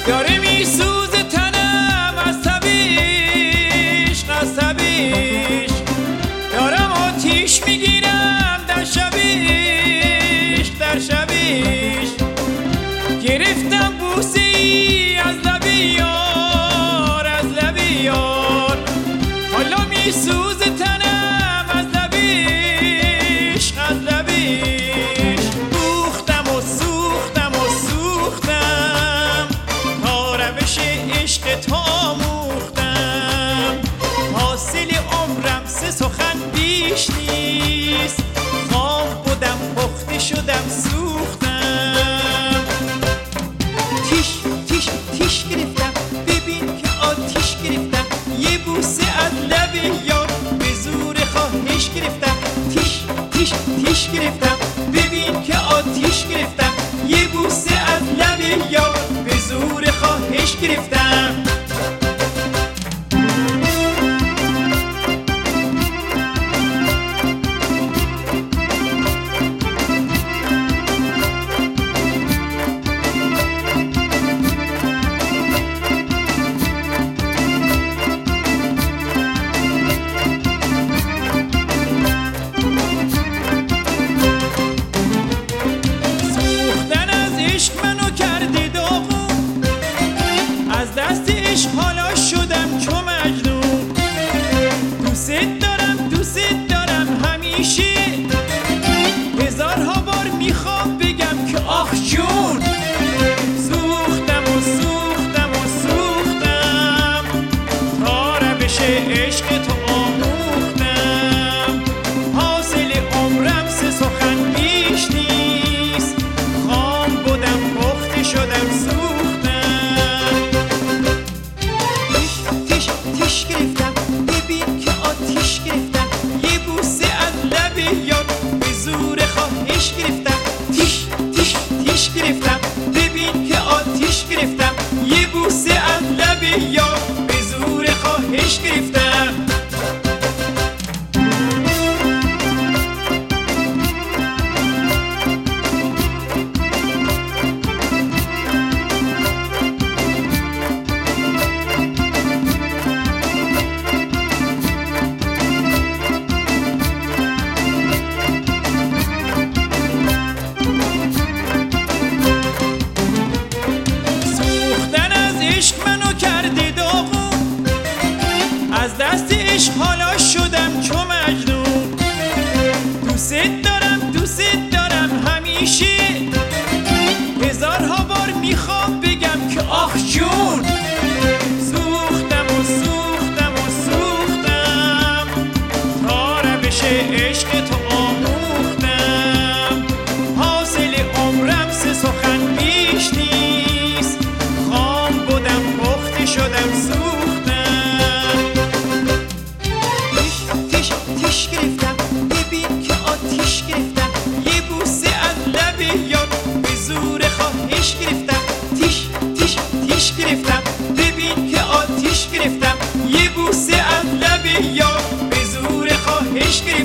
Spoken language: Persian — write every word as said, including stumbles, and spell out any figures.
داره میسوزه تنم از تبیش از تبیش، دارم آتیش میگیرم در شبیش در شبیش. گرفتم بوسه ای از لب یار از لب یار، حالا میسوزه تنم از لبیش از لبیش. سوختم و سوختم و سوختم تا روش عشق تو آموختم. حاصل عمرم سه سخن بیش نیست، خام بودم پخته شدم سوختم. تیش تیش تیش گرفتم ببین که آتیش گرفتم، یه بوسه از لب یار به زور خواهش گرفتم. تیش تیش تیش گرفتم ببین که آتیش گرفتم، یه بوسه از لب یار به زور خواهش گرفتم. حالا شدم چو مجنون، دوست دارم دوست دارم همیشه، هزارها بار میخوام بگم که آخ جون. سوختم و سوختم و سوختم تا روش عشق تو آموختم. حاصل عمرم سه سخن بیش نیست، خام بودم پخته شدم سوختم. تیش گرفتم ببین که آتیش گرفتم، یه بوسه از لب یار به زور خواهش گرفتم. تیش تیش تیش گرفتم ببین که آتیش گرفتم، یه بوسه از لب یار به زور خواهش گرفتم. از دست عشق حالا شدم چو مجنون، دوست دارم دوست دارم همیشه، هزارها بار میخوام بگم که آخ جون. سوختم و سوختم و سوختم تا روش عشق تو آموختم. حاصل عمرم سه سخن بیش نیست، خام بودم پخته شدم سوختم. تیش گرفتم ببین که آتیش گرفتم، یه بوسه از لب یار به زور خواهش گرفتم. تیش تیش تیش گرفتم ببین که آتیش گرفتم، یه بوسه از لب یار به زور خواهش گرفتم.